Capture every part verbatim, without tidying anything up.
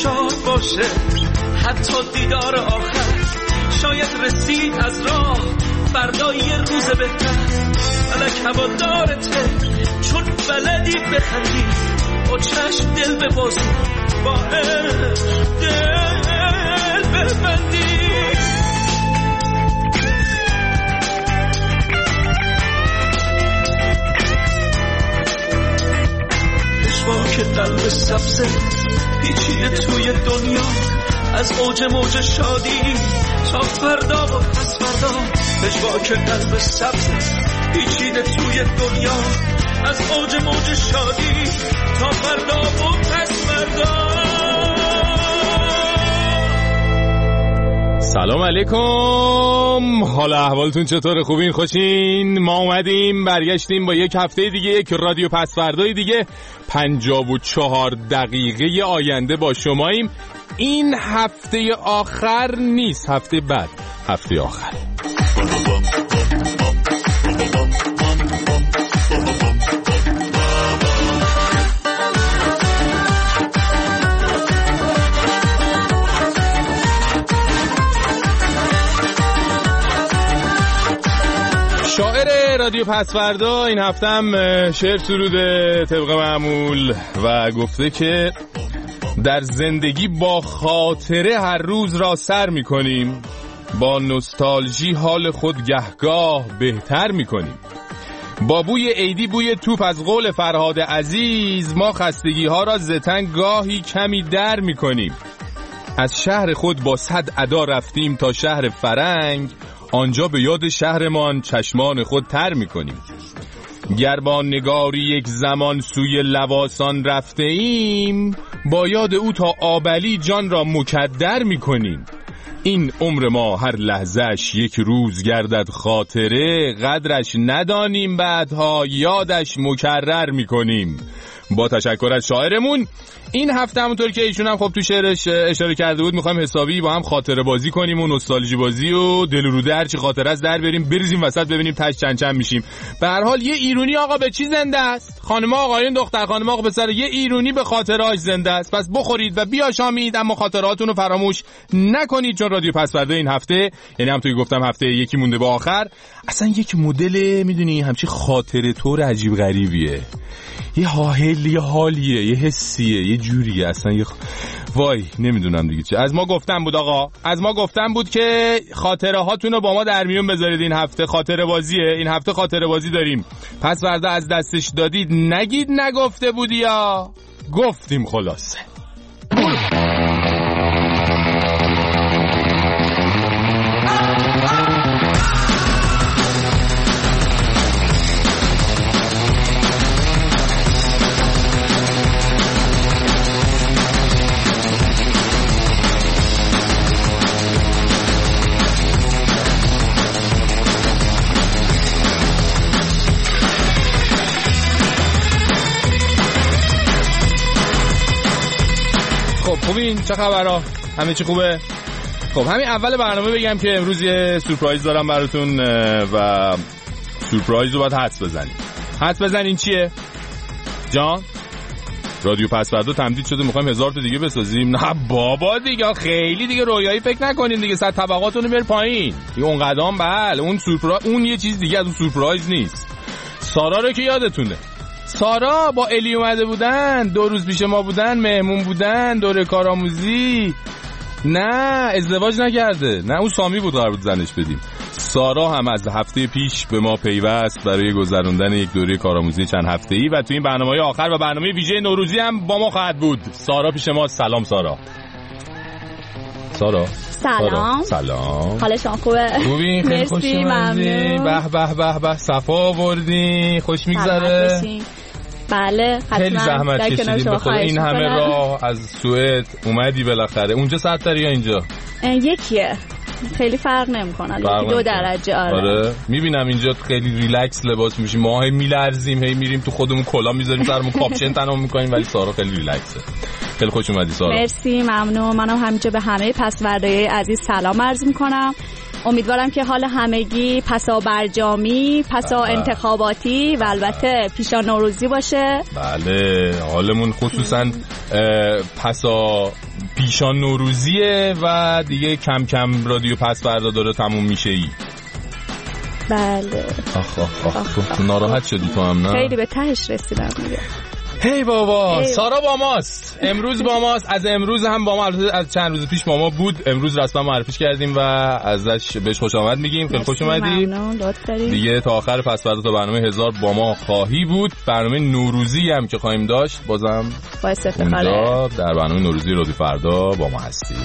شاد باشه، حتی دیدار آخر شاید رسید از راه، فردا یه روز بهتر. فلک هوادارته چون بلدی بخندی، با چشم دل به بازو، با عشق دل ببندی. پشواک قلب سبزه پیچیده توی دنیا، از اوج موج شادی تا فردا و پس فردا. پشواک قلب سبزه پیچیده توی دنیا، از اوج موج شادی تا فردا و پس فردا. سلام علیکم، حال احوالتون چطور؟ خوبین؟ خوشین؟ ما اومدیم برگشتیم با یک هفته دیگه، یک رادیو پس فردای دیگه. پنجاه و چهار دقیقه آینده با شماییم. این هفته آخر نیست، هفته بعد هفته آخر. شاعر رادیو پسوردا این هفته هم شعر سروده طبق معمول و گفته که در زندگی با خاطره هر روز را سر می‌کنیم، با نوستالژی حال خود گهگاه بهتر می‌کنیم. با بوی عیدی بوی توپ از قول فرهاد عزیز، ما خستگی ها را زتن گاهی کمی در می‌کنیم. از شهر خود با صد ادا رفتیم تا شهر فرنگ، آنجا به یاد شهرمان چشمان خود تر می‌کنیم. گر با نگاری یک زمان سوی لواسان رفته ایم، با یاد او تا آبلی جان را مکدر می‌کنیم. این عمر ما هر لحظهش یک روز گردد خاطره، قدرش ندانیم بعدها یادش مکرر می‌کنیم. با تشکر از شاعرمون. این هفته همونطور که ایشون هم خب تو شعرش اشاره کرده بود، میخوایم حسابی با هم خاطره بازی کنیم و نوستالژی بازی و دل و روده هر چی خاطره است در بریم، بریزیم وسط ببینیم تاش چند چند میشیم. به هر حال یه ایرونی آقا به چی زنده است؟ خانم آقایون، دختر خانم آقا پسر، یه ایرونی به خاطرهاش زنده است. پس بخورید و بیاشامید، اما خاطراتونو فراموش نکنید، چون رادیو پسوردا این هفته، یعنی همونطور که گفتم هفته یکی مونده به آخر، اصلا یک مدل میدونی همچی خاطره طور عجیب غریبیه. یه حالی، یه حالیه، یه حسیه، یه جوریه اصلا. یه خ... وای نمیدونم دیگه چه. از ما گفتم بود آقا، از ما گفتم بود که خاطره هاتون رو با ما در میون بذارید. این هفته خاطره بازیه، این هفته خاطره بازی داریم. پس فردا از دستش دادید نگید نگفته بودی، یا گفتیم خلاصه. خوبین؟ چه خبرها؟ همه چی خوبه؟ خب همین اول برنامه بگم که امروز یه سورپرایز دارم براتون و سورپرایز رو باید حدس بزنیم. حدس بزنین چیه؟ جان؟ رادیو پسوردا تمدید شده، میخوایم هزار تا دیگه بسازیم؟ نه بابا دیگه، خیلی دیگه رویایی فکر نکنین دیگه، صد طبقاتونو بیار پایین دیگه. اون قدم بله، اون سورپرایز اون یه چیز دیگه، از اون سورپرایز نیست. سارا رو که یادتونه، سارا با الی اومده بودن، دو روز پیش ما بودن، مهمون بودن، دوره کارآموزی. نه ازدواج نکرده، نه اون سامی بود قرار بود زنش بدیم. سارا هم از هفته پیش به ما پیوست برای گذراندن یک دوره کارآموزی چند هفته‌ای و تو این برنامه‌های آخر و برنامه ویژه نوروزی هم با ما خواهد بود. سارا پیش ما. سلام سارا. سارا سلام. سلام. حال شما خوبه؟ خوبی؟ خیلی خوش اومدی. به به به به، صفا آوردی. خوش میگذره؟ بله حتما. خیلی زحمت کشیدیم به خود این همه راه از سوئد اومدی بالاخره. اونجا ساعت داری یا اینجا؟ یکیه، خیلی فرق نمیکنه، یکی دو درجه. آره, آره. میبینم اینجا خیلی ریلکس لباس میشیم، ما هی میلرزیم، هی میریم تو خودمون کلا میذاریم سرمون، کاپشن تنمون میکنیم، ولی سارا خیلی ریلکسه. خیلی خوش اومدی سارا. مرسی، ممنون. منم همینجا به همه پسوردای عزیز سلام عرض میکنم. امیدوارم که حال همگی پسا برجامی، پسا انتخاباتی و البته پیشا نوروزی باشه. بله حالمون خصوصا پسا پیشان نوروزیه و دیگه کم کم رادیو پسوردا داره تموم میشه ای. بله. آخ آخ آخ, آخ, آخ. ناراحت شدی تو هم نه؟ خیلی به تهش رسیدم دیگه. هی بابا hey سارا با ماست، امروز با ماست، از امروز هم با ما، از چند روز پیش با ما بود، امروز رسما معرفیش کردیم و ازش بهش خوش آمد میگیم. خیلی خوش اومدی دیگه. تا آخر پسوردا تا برنامه هزار با ما خواهی بود. برنامه نوروزی هم که خواهیم داشت بازم با افتخار در برنامه نوروزی رادیو فردا با ما هستی.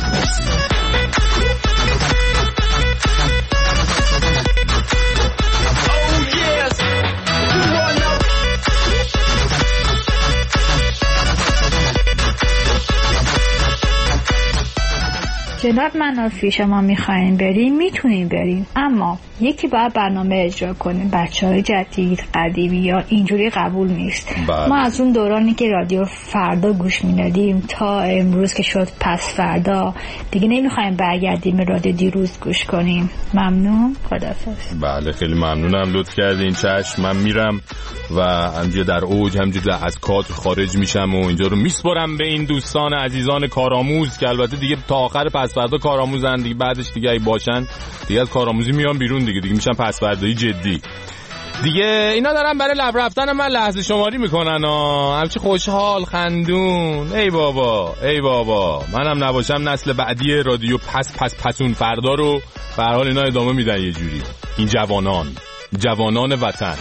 جناب منافی شما میخواین بریم میتونیم بریم، اما یکی باید برنامه اجرا کنیم. بچه های جدید قدیمی یا اینجوری قبول نیست. بله. ما از اون دورانی که رادیو فردا گوش میدادیم تا امروز که شد پس فردا دیگه نمیخوایم برگردیم به رادیو دیروز گوش کنیم. ممنون، خداحافظ. بله خیلی ممنونم، لطف کردین. چشم من میرم و همجوری در اوج همجوری از کادر خارج میشم و اینجا رو میسپرم به این دوستان عزیزان کارآموز که البته دیگه تا آخر پس فردا کارآموزن دیگه، بعدش دیگه ای باشن دیگه از کارآموزی میان بیرون دیگه دیگه میشن پسوردایی جدی دیگه. اینا دارن برای لب رفتن من لحظه شماری میکنن ها، همچی خوشحال خندون. ای بابا ای بابا منم نباشم نسل بعدی رادیو پس پس پسون فردا رو به هر حال اینا ادامه میدن یه جوری. این جوانان جوانان وطن.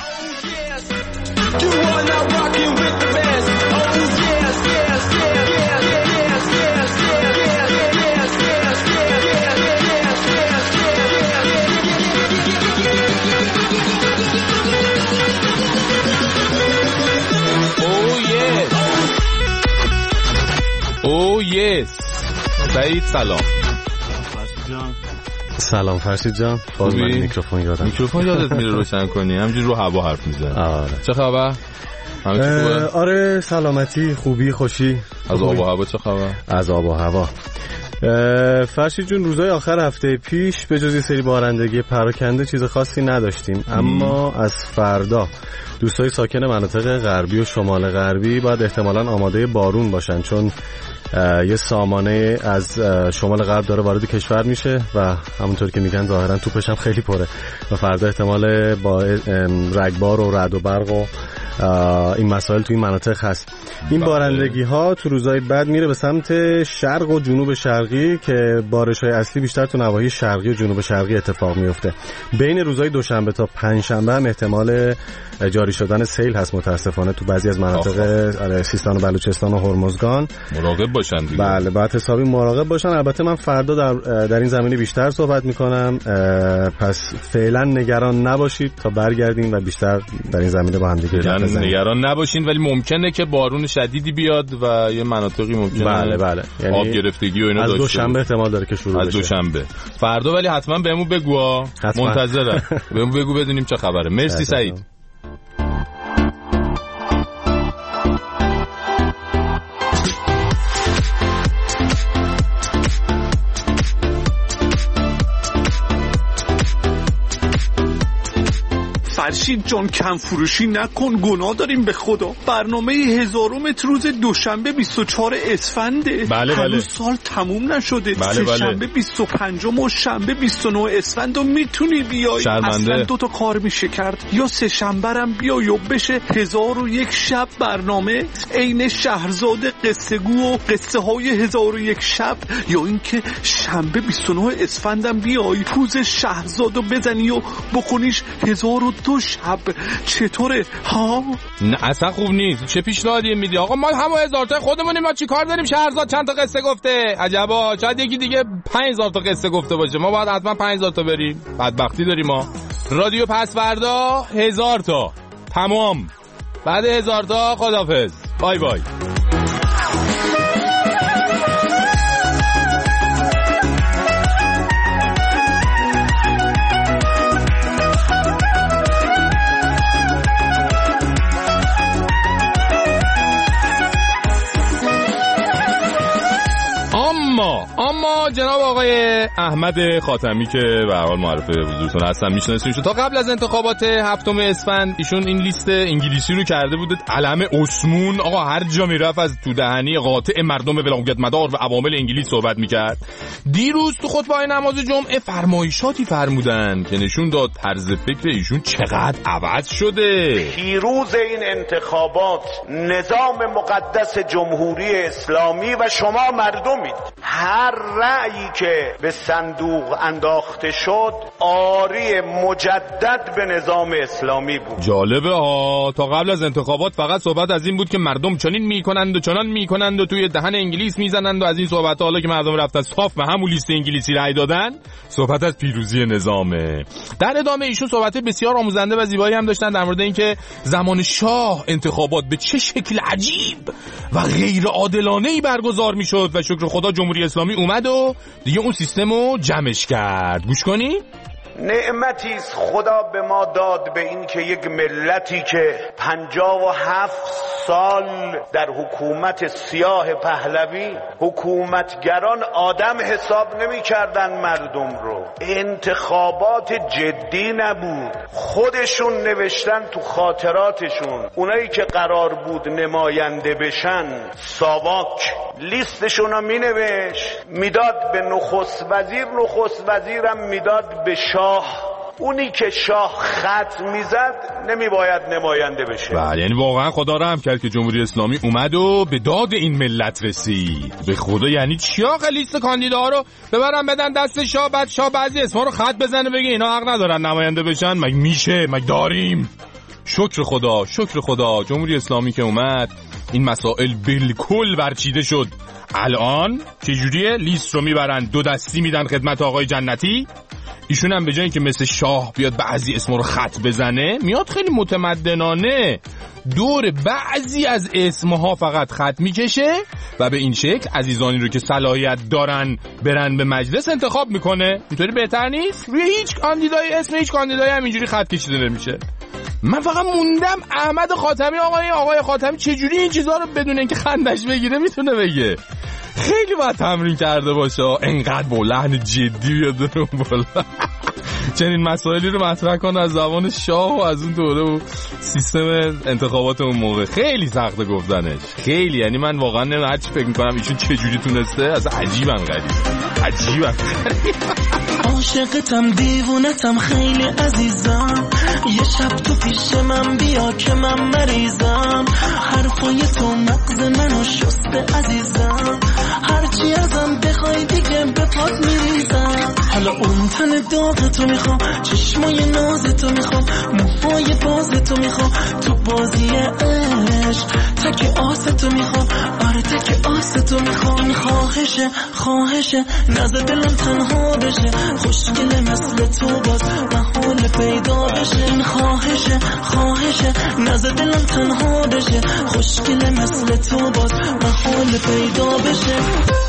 او یس. سعید سلام. سلام فرشید جان. باز من میکروفون یادم میکروفون یادت میره روشن کنی، همینجوری رو هوا حرف میزنی. آره. چه خبر؟ آره سلامتی، خوبی، خوشی. از آب و هوا چه خبر؟ از آب و هوا فرشید جون روزهای آخر هفته پیش به جز یه سری بارندگی پراکنده چیز خاصی نداشتیم، اما از فردا دوستای ساکن مناطق غربی و شمال غربی باید احتمالاً آماده بارون باشن، چون یه سامانه از شمال غرب داره وارد کشور میشه و همونطور که میگن ظاهرا توپش هم خیلی پره و فردا احتمال با رگبار و رعد و برق و این مسائل تو این مناطق هست. این بارندگی ها تو روزهای بعد میره به سمت شرق و جنوب شرقی که بارش های اصلی بیشتر تو نواحی شرقی و جنوب شرقی اتفاق میفته. بین روزهای دوشنبه تا پنجشنبه هم احتمال جاری شدن سیل هست متاسفانه تو بعضی از مناطق سیستان و بلوچستان و هرمزگان. مراقب باشن دیگه. بله باید حسابی مراقب باشن. البته من فردا در, در این زمینه بیشتر صحبت میکنم، پس فعلا نگران نباشید تا برگردیم و بیشتر در این زمینه با هم دیگه بزنیم. نگران نباشین ولی ممکنه که بارون شدیدی بیاد و یه مناطقی ممکنه بله بله یعنی آب گرفتگی و اینا داشته. از دوشنبه احتمال داره که شروع بشه. از دوشنبه. فردا ولی حتما بهمون بگو، منتظرم. بهمون بگو بدونیم چه خبره. مرسی سعید. فرشید جان کم فروشی نکن، گناه داریم به خدا. برنامه هزارم روز دوشنبه بیست و چهار اسفنده. بله بله. هنوز سال تموم نشده. بله بله. شنبه بیست و پنجم و شنبه بیست و نه اسفند و میتونی بیای. شرمنده. اصلا دو تا کار میشه کرد، یا سه شنبه هم بیای و بشه هزار و یک شب برنامه عین شهرزاد قصه گو و قصه های هزار و یک شب، یا اینکه شنبه بیست و نه اسفند هم بیای پوز شهرزادو بزنی و بکنیش هزار و دو شب. چطوره ها؟ نه اصلا خوب نیست. چه پیشنهادی میدی آقا؟ ما همه هزار تا خودمونیم، ما چی کار داریم؟ شهرزاد چند تا قصه گفته؟ عجبا. شاید یکی دیگه پنج هزار تا قصه گفته باشه، ما باید حتما پنج هزار تا بریم. بدبختی داریم ما. رادیو پسوردا هزار تا تمام. بعد هزار تا خدافظ. بای بای. اما اما جناب آقای احمد خاتمی که به هر حال معرفه حضورتون هستن میشناسینشون، تا قبل از انتخابات هفتم اسفند ایشون این لیست انگلیسی رو کرده بود، علم اسمون آقا هر جا میرفت از تو دهنی قاطع مردم ولایت مدار و عوامل انگلیس صحبت میکرد. دیروز تو خطبه نماز جمعه فرمایشاتی فرمودن که نشون داد طرز فکر ایشون چقدر عوض شده. پیروز این انتخابات نظام مقدس جمهوری اسلامی و شما مردمید. هر رأیی که به صندوق انداخته شد آری مجدد به نظام اسلامی بود. جالبه ها، تا قبل از انتخابات فقط صحبت از این بود که مردم چنین میکنند و چنان میکنند و توی دهن انگلیس میزنند و از این صحبت حالا که مردم رفتن صاف به همون لیست انگلیسی رأی دادن صحبت از پیروزی نظامه. در ادامه ایشون صحبت بسیار آموزنده و زیبایی هم داشتن در مورد اینکه زمان شاه انتخابات به چه شکل عجیب و غیر عادلانه‌ای برگزار میشد و شکر خدا جمهوری اسلامی اومد و دیگه اون سیستمو جمعش کرد. گوش کنی؟ نعمتی است خدا به ما داد به این که یک ملتی که پنجاه و هفت سال در حکومت سیاه پهلوی حکومتگران آدم حساب نمی کردن مردم رو، انتخابات جدی نبود، خودشون نوشتن تو خاطراتشون اونایی که قرار بود نماینده بشن ساواک لیستشون رو می نوشت میداد به نخست وزیر، نخست وزیرم میداد به شاه، اونی که شاه خط میزد نمی باید نماینده بشه. بله، یعنی واقعا خدا رحم کرد که جمهوری اسلامی اومد و به داد این ملت رسید. به خدا یعنی چیا لیست کاندیداها رو ببرن بدن دست شاه، بعد شاه بعضی اسما رو خط بزنه بگه اینا حق ندارن نماینده بشن؟ مگه میشه؟ مگه داریم؟ شکر خدا، شکر خدا جمهوری اسلامی که اومد این مسائل بالکل برچیده شد. الان چجوریه؟ لیست رو میبرن دو دستی میدن خدمت آقای جنتی، ایشون هم به جای اینکه مثل شاه بیاد بعضی اسما رو خط بزنه میاد خیلی متمدنانه دور بعضی از اسمها فقط خط میکشه و به این شکل عزیزانی رو که صلاحیت دارن برن به مجلس انتخاب میکنه. اینطوری بهتر نیست؟ روی هیچ کاندیدای اسم هیچ کاندیدایی هم اینجوری خط کشیده نمیشه. من فقط موندم احمد خاتمی آقای آقای خاتمی چجوری این چیزها رو بدون اینکه خندش بگیره میتونه بگه؟ خیلی باید تمرین کرده باشه، انقدر با لحن جدی بیاد اون بالا چنین مسائلی رو مطرح کنه از زبان شاه و از اون دوره و سیستم انتخابات اون موقع. خیلی سخته گفتنش، خیلی. یعنی من واقعا نمیدونم هرچی فکر میکنم ایشون چجوری تونسته، از عجیبن غریب عجیبن عاشقتم دیوونتم خیلی عزیزم، یه شب تو پیش من بیا که من مریضم، حرفای تو مغز منو شسته عزیزم، هرچی ازم بخوای دیگه به پات میریزم، حالا اون تن داغ تو میخوام، چشمای ناز تو میخوام، موهای باز تو میخوام، تو بازی عشق تک آس تو میخوام، آره تک آس تو میخوام، خواهشه خواهشه نزد دلم تنها بشه، خوشگله مثل تو باز محال پیدا بشه، این خواهشه خواهشه نزد دلم تنها بشه، خوشگله مثل تو باز محال پیدا بشه.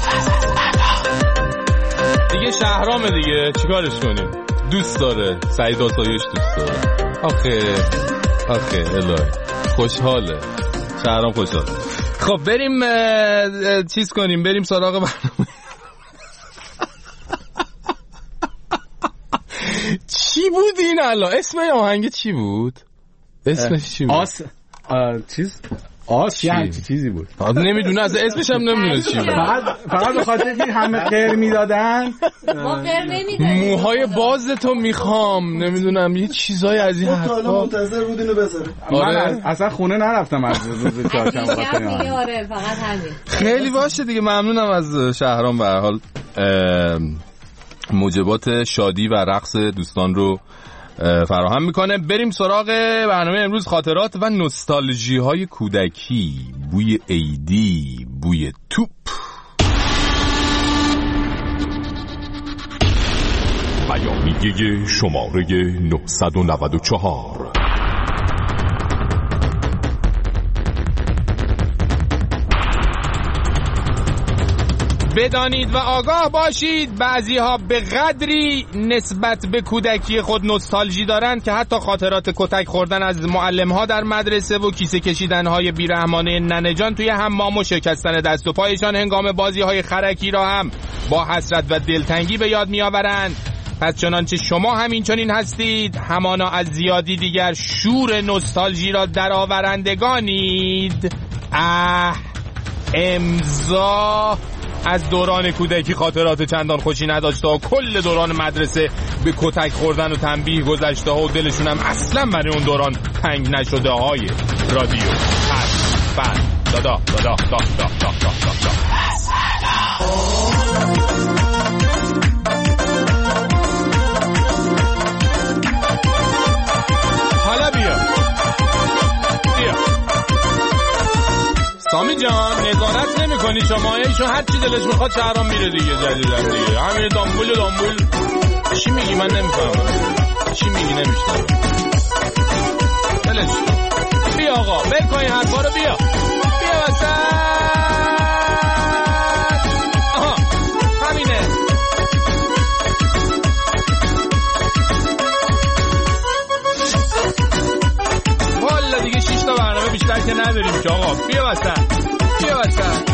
دیگه شهرامه دیگه، چیکارش کنیم؟ دوست داره، سعید آسایش دوست داره. آخه آخه الهی خوشحاله، شهرام خوشحاله. خب بریم چیز کنیم، بریم سراغ برنامه. چی بود این الان؟ اسم آهنگ چی بود؟ اسمش چی بود؟ آس چیز آس چی همچی چیزی بود، نمیدونه، از اسمش هم نمیدونه چی بود. فقط فقط به خاطر اینکه همه قر میدادن، ما قر نمیدادیم، موهای باز تو میخوام، نمیدونم یه چیزای از این حرفا. حالا منتظر بود اینو بذاره. آره اصلا خونه نرفتم از روز چهارشنبه دیگه. آره فقط همین. خیلی باشه دیگه، ممنونم از شهرام. به هر حال موجبات شادی و رقص دوستان رو فراهم میکنه. بریم سراغ برنامه امروز، خاطرات و نوستالژی های کودکی، بوی عیدی، بوی توپ. بیانیه شماره نهصد و نود و چهار. بدانید و آگاه باشید بعضی ها به قدری نسبت به کودکی خود نوستالژی دارند که حتی خاطرات کتک خوردن از معلم ها در مدرسه و کیسه کشیدن های بیرحمانه ننه جان توی حمام و شکستن دست و پایشان هنگام بازی های خرکی را هم با حسرت و دلتنگی به یاد میآورند. پس چنانچه شما همین چنین هستید، همانا از زیادی دیگر شور نوستالژی را درآورندگانید. اه امضا از دوران کودکی خاطرات چندان خوشی نداشته و کل دوران مدرسه به کتک خوردن و تنبیه گذشته و دلشون هم اصلا برای اون دوران تنگ نشده های رادیو پس پس دادا دادا دادا دادا دادا دادا. حالا بیا بیا سامی جان، نظارت نمی کنی شما؟ ایشون هر چی دلش میخواد شهرام میره دیگه. جدیدن دیگه همین دامبول دامبول چی میگی؟ من نمیفهمم چی میگی، نمیشتم. بلش بیا آقا، بل کن این حرفا رو. بیا بیا وسط. آها همینه. والا دیگه شش تا برنامه بیشتر که نداریم که آقا. بیا وسط بیا وسط.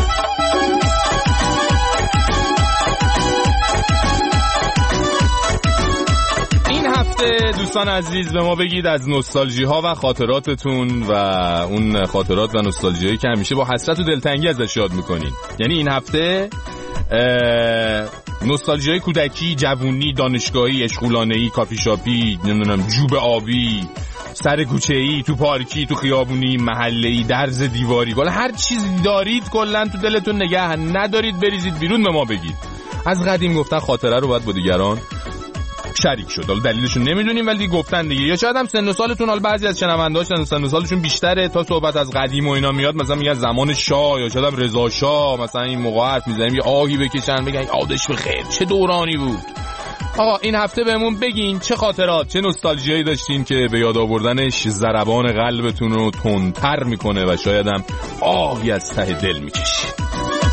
این هفته دوستان عزیز به ما بگید از نوستالژی ها و خاطراتتون و اون خاطرات و نوستالژی هایی که همیشه با حسرت و دلتنگی ازش یاد میکنین. یعنی این هفته نوستالژی های کودکی، جوونی، دانشگاهی، اشغولانه‌ای، کافی شاپی، نمیدونم جوب آبی، سر کوچه‌ای، تو پارکی، تو خیابونی، محله‌ای، درز دیواری، والا هر چیزی دارید کلا تو دلتون نگه ندارید بریزید بیرون به ما بگید. از قدیم گفتن خاطره رو باید با دیگران شریک شد. حالا دلیلشون نمیدونیم ولی گفتن دیگه. یا شاید هم سن و سالتون، حالا بعضی از شنونده‌ها سن و سالشون بیشتره تا صحبت از قدیم و اینا میاد، مثلا میگن زمان شاه یا شاید هم رضا شاه، مثلا این موقع حرف میزنیم یه آهی بکشن بگن یادش بخیر چه دورانی بود. آقا این هفته بهمون بگین چه خاطرات، چه نوستالژیایی داشتین که به یاد آوردنش ضربان قلبتون رو تندتر میکنه و شاید هم آهی از ته دل میکشید.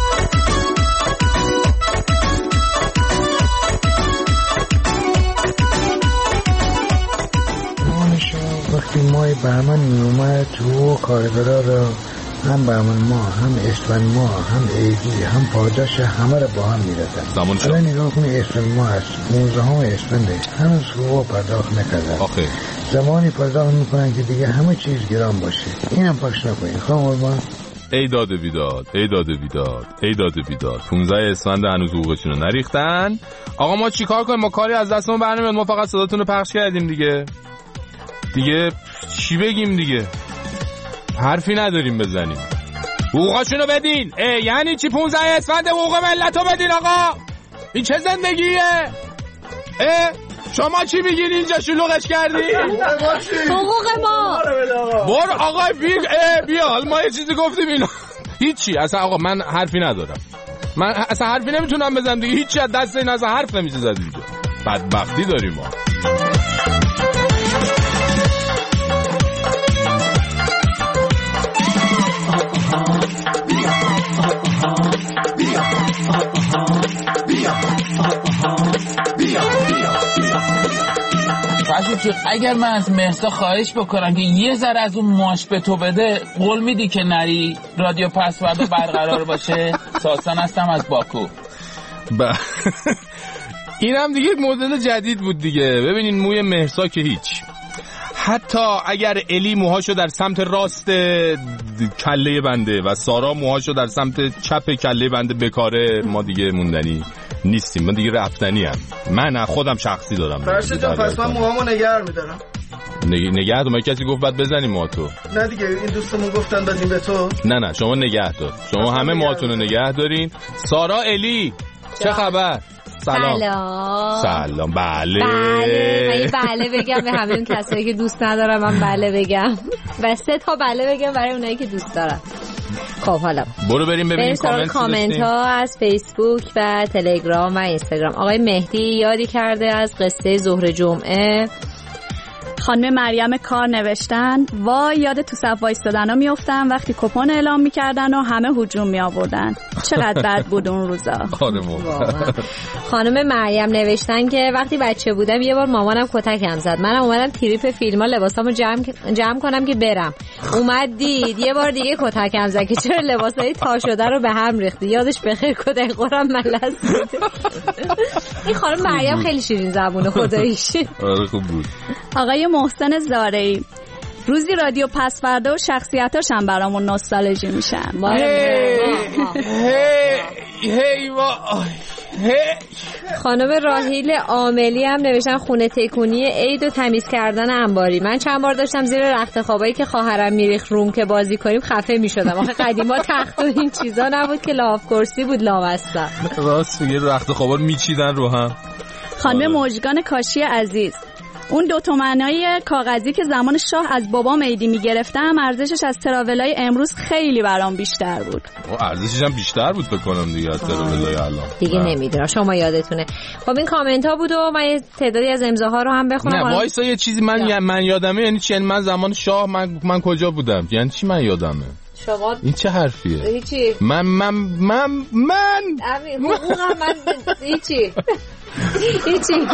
وقتی مای بهمن می اومد تو کارگرها را هم بهمن ما هم اسفند ما هم عیدی هم پاداش همه را با هم می‌دادن. حالا نگاه کنی اسفند ما هست پانزدهم اسفنده هنوز حقوق پرداخت نکردن. آخه زمانی پرداخت میکنن که دیگه همه چیز گران باشه. اینم پخش نکنین خواهم قربان. ای داده بیداد ای داده بیداد ای داده بیداد پانزده اسفند هنوز حقوقشون رو نریختن. آقا ما چیکار کنیم؟ ما کاری از دستمون برنمیاد، ما فقط صداتون رو پخش کردیم دیگه. دیگه چی بگیم دیگه؟ حرفی نداریم بزنیم. حقوقاشونو بدین. ای یعنی چی پانزده اسفند حقوق ملتو بدین آقا؟ این چه زندگیه؟ اه شما چی میگین اینجا شلوغش کردی؟ حقوق ما. بر آقا بیا بیا حالا ما یه چیزی گفتیم اینا. هیچی اصلا آقا من حرفی ندارم. من اصلا حرفی نمیتونم بزنم دیگه. هیچی از دست این اصلا حرف نمیشه زد دیگه. بدبختی داریم ما. فرشید اگر من از مهسا خواهش بکنم که یه ذره از اون ماش به تو بده، قول میدی که نری رادیو پسورد برقرار باشه؟ ساسان هستم از باکو. با این هم دیگه مدل جدید بود دیگه. ببینین موی مهسا که هیچ، حتی اگر الی موهاشو در سمت راست کله بنده و سارا موهاشو در سمت چپ کله بنده بکاره، ما دیگه موندنی نیستیم، من دیگه رفتنی هم. من خودم شخصی دارم. فرشت جان پس من موهامو نگه میدارم. نگه نگه دارم. کسی گفت بعد بزنیم موها تو؟ نه دیگه این دوستمون گفتن بدیم به تو. نه نه شما نگه دار. شما همه موهاتون رو نگه دارین. سارا الی چه خبر؟ سلام. سلام. سلام. بله. بله. بله بگم به همه اون کسایی که دوست ندارم من بله بگم. و سه تا بله بگم برای اونایی که دوست دارم. خب حالا برو بریم ببینیم کامنت کامنت ها از فیسبوک و تلگرام و اینستاگرام. آقای مهدی یادی کرده از قصه ظهر جمعه. خانم مریم کار نوشتن وای یاد تو صف وایستادنا میافتم وقتی کپون اعلام میکردن و همه هجوم میآوردن. چقدر بد بود اون روزا. خانم مریم نوشتن که وقتی بچه بودم یه بار مامانم کتکم زد، منم اومدم تریپ فیلم‌ها لباسامو جمع جمع کنم که برم، اومد دید یه بار دیگه کتکم زد که چرا لباسای تا شده رو به هم ریختی. یادش بخیر کتک قرم ملس بود. این خانم مریم خیلی شیرین زبونه خداییش. آره خوب بود. آقای محسن زارعی روزی رادیو پسوردا و شخصیتاش هم برامون نوستالژی میشن. هی وای خانم راهیل عاملی هم نوشتن خونه تکونی عید و تمیز کردن انباری. من چند بار داشتم زیر رخت خوابایی که خواهرم میریخ روم که بازی کنیم خفه میشدم. آخه قدیما تخت و این چیزا نبود که لاف کرسی بود لامصب. راست میگه رخت خوابا رو میچیدن رو هم. خانم موجگان کاشی عزیز اون دو تومنای کاغذی که زمان شاه از بابام عیدی میگرفتم ارزشش از تراولای امروز خیلی برام بیشتر بود. ارزشش هم بیشتر بود بکنم دیگه از تراولای الان. دیگه نمیدونم شما یادتونه. خب این کامنت ها بود و من یه تعدادی از امضاها رو هم بخونم. نه وایسا یه چیزی من یا. من یادمه یعنی چی؟ یعنی من زمان شاه من من کجا بودم؟ یعنی چی من یادمه؟ شما این چه حرفیه؟ هیچی. من من من من حقوقم من هیچی. هیچی.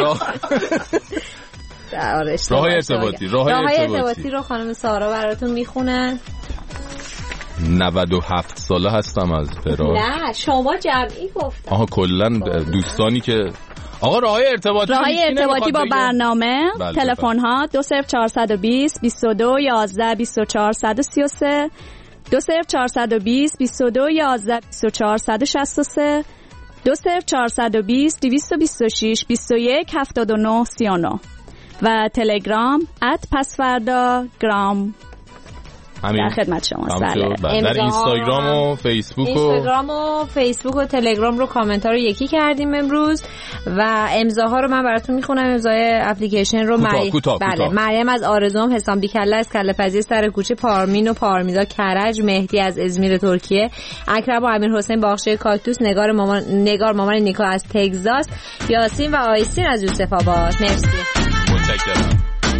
راه ارتباطی راه ارتباطی رو خانم سارا براتون میخونن. نود و هفت ساله هستم از پرا. نه شما جمعی گفتم. آها کلا دوستانی که آقا راه ارتباطی راه ارتباطی با برنامه تلفن ها دو صفر چهارصد و بیست بیست و دو یازده بیست و چهار صد و سی و سه دو صفر چهارصد و بیست بیست و دو یازده بیست و چهار صد و شصت و سه دو صفر چهارصد و بیست دویست و بیست و شش بیست و یک هفتاد و نه سی و نه و تلگرام ات پسوردا گرام در خدمت شما. در اینستاگرام و فیسبوک و اینستاگرام و فیسبوک و تلگرام رو کامنت ها رو یکی کردیم امروز و امضاها رو من براتون میخونم. امضای اپلیکیشن رو مری... کوتا، بله کوتا. مریم از آرزوم، حسام بیکله از کله پزی سر کوچه، پارمین و پارمیدا کرج، مهدی از ازمیر ترکیه، اکرم و امیر حسین باغچه کاکتوس، نگار مامان نگار مامان نیکا از تگزاس، یاسین و آیسین از یوسف آباد. مرسی. متشکرم.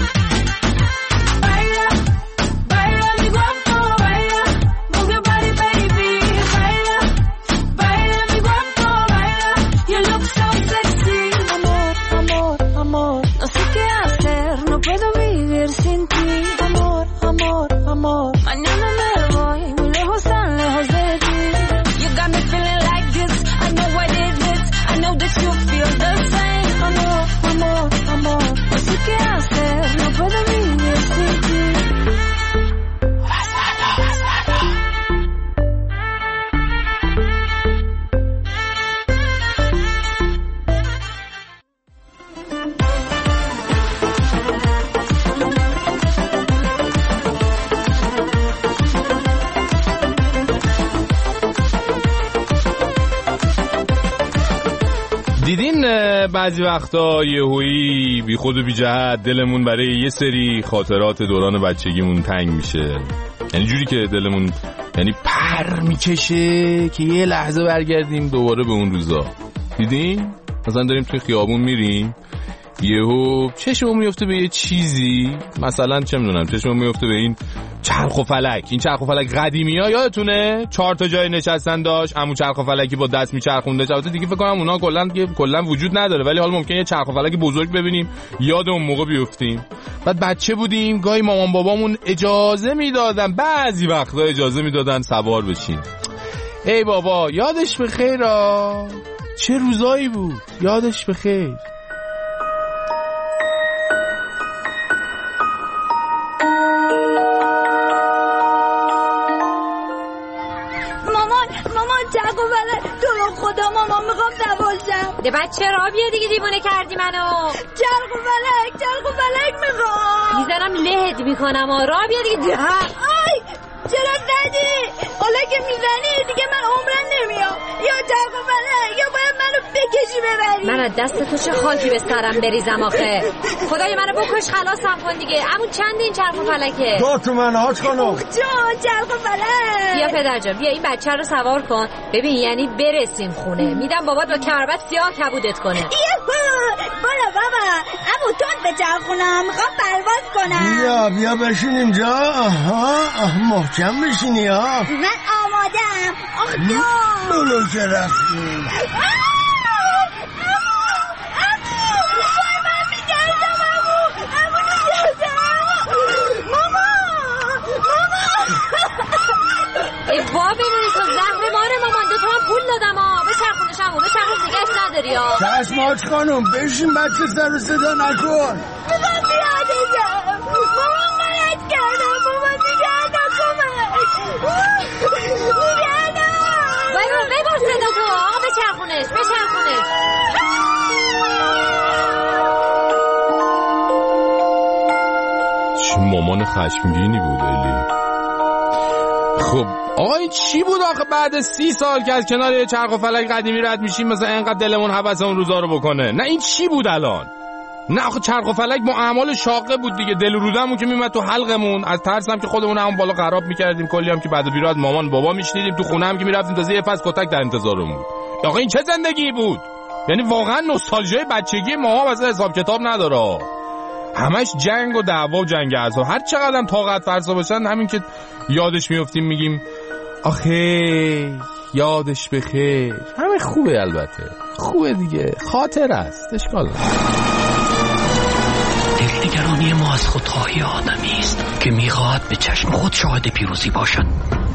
دیدین بعضی وقتا یهویی بی خود و بی جهت دلمون برای یه سری خاطرات دوران بچگیمون تنگ میشه، یعنی جوری که دلمون یعنی پر میکشه که یه لحظه برگردیم دوباره به اون روزا. دیدین؟ مثلا داریم توی خیابون میریم یهو چشممون میفته به یه چیزی، مثلا چه میدونم چشممون میفته به این چرخ و فلک. این چرخ و فلک قدیمی‌ها یادتونه چهار تا جای نشستن داشت، همون چرخ و فلکی با دست میچرخونده. البته دیگه فکر کنم اونا کلا کلا وجود نداره، ولی حالا ممکنه یه چرخ و فلک بزرگ ببینیم یاد اون موقع بیفتیم. بعد بچه بودیم گاهی مامان بابامون اجازه میدادن، بعضی وقتا اجازه میدادن سوار بشیم. ای بابا یادش بخیر، چه روزایی بود، یادش بخیر. خدا مامان میخوام دوازم. ده بچه را بیا دیگه، دیوونه کردی منو. چرخ و فلک چرخ و فلک میخوام. میزنم لهت میکنم را بیا دیگه. آی چرا زدی؟ حالا که میزنی دیگه من عمرن نمیام. یا چرخ و فلک یا باید منو بکشی ببری. من از دست تو چه خاکی به سرم بریزم آخه. خدای منو بکش خلاصم کن دیگه. عمو چند این چرخ و فلکه؟ دو تومن حاج خانم. جان چرخ و فلک. بیا پدر جان بیا این بچه رو سوار کن. ببین یعنی برسیم خونه میدم بابات با کمربند سیاه کبودت کنه. برو بابا. عمو تون به چرخونم میخوام پرواز کنم. بیا بیا بشین اینجا. آها محکم بشینی ها. من آمادم. آخ جان بلو که رفتیم. ای با بینونی تو زهر ماره مامان دو تا هم پول دادم ها. بچرخونش همون بچرخونش نگهش نداری ها. چشم حاج خانم بشین بچه سر و صدا نکن. بابا بیاده جا مامان غلط کردم. مامان دیگر نکمک دیگر نکمک. ببر ببر صدا تو آقا بچرخونش بچرخونش. چه مامان خشمگینی بود الی. خب آقا این چی بود آخه بعد سی سال که از کنار یه چرخ و فلک قدیمی رد میشیم مثلا اینقدر دلمون حوض اون روزا رو بکنه؟ نه این چی بود الان؟ نه آخه چرخ و فلک با اعمال شاقه بود دیگه. دل و رودمون که میمد تو حلقمون از ترسم که خودمون هم بالا خراب میکردیم. کلی هم که بعد و بیراد مامان بابا میشنیدیم. تو خونه هم که میرفتیم تازه یه فصل کتک در انتظارمون بود. آقا این چه زندگی بود؟ یعنی واقعا نوستالژی بچگی ما واسه حساب کتاب نداره. همش جنگ و دعوا و جنگ اعصاب. هر چقدر هم طاقت فرسا باشن همین که یادش میافتیم میگیم آخه یادش بخیر. همه خوبه البته خوبه دیگه خاطر است اشکال نداره. دلنگرانی ما از خودخواهی آدمی است که میخواهد به چشم خود شاهد پیروزی باشد.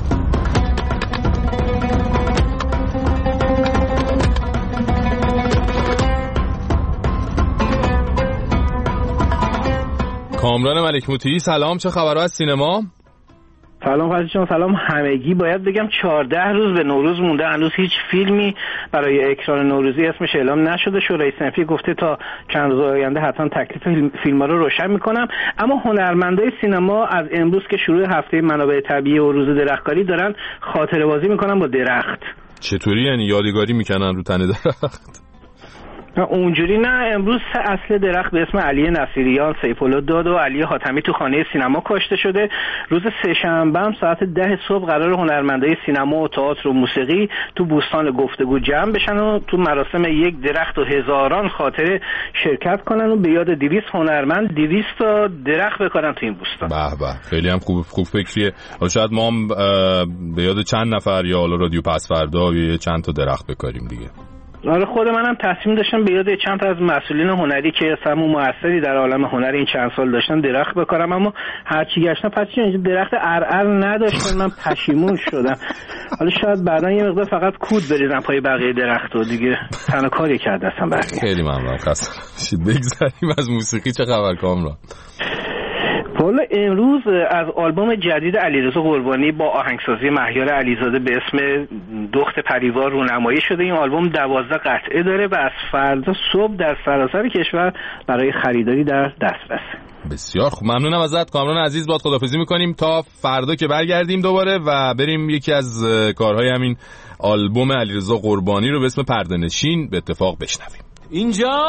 کامران ملک موتی سلام، چه خبرها از سینما؟ سلام فرشید جان، سلام همگی. باید بگم چهارده روز به نوروز مونده، هنوز هیچ فیلمی برای اکران نوروزی اسمش اعلام نشده. شورای صنفی گفته تا چند روز آینده حتما تکلیف فیلم فیلم‌ها رو روشن میکنم. اما هنرمندای سینما از امروز که شروع هفته منابع طبیعی و روز درختکاری دارن خاطره بازی میکنن با درخت. چطوری یعنی یادگاری میکنن رو تن درخت؟ اونجوری نه. امروز سه اصل درخت به اسم علی نصیریان، سیف‌الله داد و علی حاتمی تو خانه سینما کاشته شده. روز سه‌شنبه هم ساعت ده صبح قرار هنرمندای سینما و تئاتر و موسیقی تو بوستان گفتگو جمع بشن و تو مراسم یک درخت و هزاران خاطره شرکت کنن و به یاد دویست هنرمند دویست تا درخت بکارن تو این بوستان. به به خیلی هم خوب خوب فکریه. حالا شاید ما هم به یاد چند نفر یا حالا رادیو پسوردا یا چند تا درخت بکاریم دیگه. آره خود منم تصمیم داشتم به یاد چند تا از مسئولین هنری که سمو موثری در عالم هنر این چند سال داشتن درخت بکارم، اما هرچی گشتم پس اینجا درخت ارعر نداشتن. من پشیمون شدم. حالا شاید بعدا یه مقدار فقط کود بریزم پای بقیه درختو دیگه. تنها کاری کرد دستم برمیاد. خیلی ممنون. خسته بگذاریم از موسیقی. چه خبر کامران؟ والا امروز از آلبوم جدید علیرضا قربانی با آهنگسازی مهیار علیزاده به اسم دخت پریوار رونمایی شده. این آلبوم دوازده قطعه داره و از فردا صبح در سراسر کشور برای خریداری در دسترسه. بسیار خوب، ممنونم ازت کامران عزیز. باد خداحافظی میکنیم تا فردا که برگردیم دوباره و بریم یکی از کارهای همین آلبوم علیرضا قربانی رو به اسم پرده‌نشین به اتفاق بشنویم. اینجا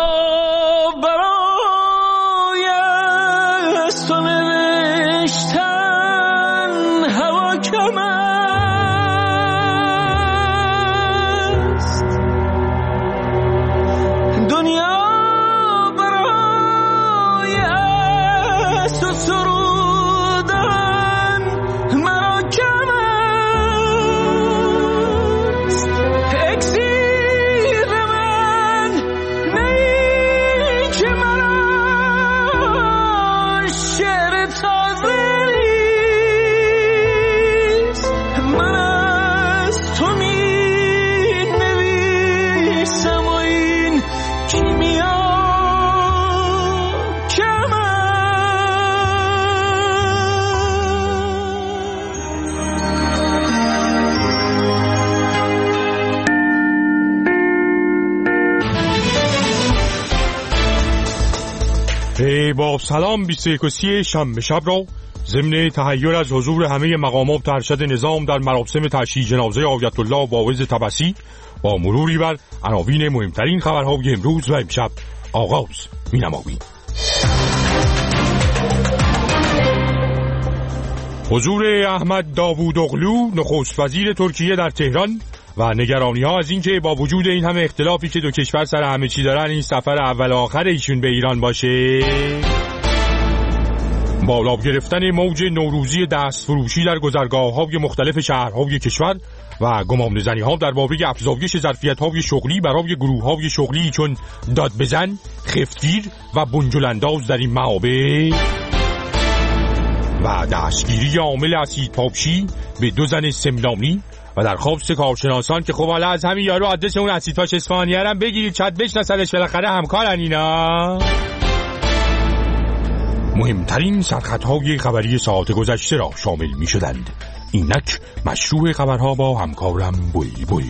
برای از تو نوشتن هوا کم است، دنیا برای از تو سرودن مرا کم است. اکسیر من نی که مرا شعر تازه نیست. من از تو می نویسم و این کیمیا کم ای با سلام بیست و یکم شنبه شب را ضمن تحیر از حضور همه مقامات ارشد نظام در مراسم تشییع جنازه آیت الله واعظ طبسی با مروری بر عناوین مهمترین خبرهای امروز و امشب آغاز می‌نماییم. حضور احمد داوودوغلو نخست وزیر ترکیه در تهران و نگرانی ها از اینکه با وجود این همه اختلافی که دو کشور سر همه چی دارن این سفر اول آخر ایشون به ایران باشه. بالا گرفتن موج نوروزی دست فروشی در گذرگاه‌های مختلف شهرهای کشور و گمانه‌زنی‌ها درباره افزایش ظرفیت‌های شغلی برای گروه‌های شغلی چون داد بزن، خفتگیر و بنجلانداز در این معابر و دستگیری عامل اسیدپاشی به دو زن سمنانی و درخواست کارشناسان که خب حالا از همین یارو آدرس اون اسیدپاش اصفهانیه هم بگیرید شاید بشناسنش، بالاخره همکارن اینا. مهمترین سرخطهای خبری ساعت گذشته را شامل می شدند. اینک مشروع خبرها با همکارم بوی بوی.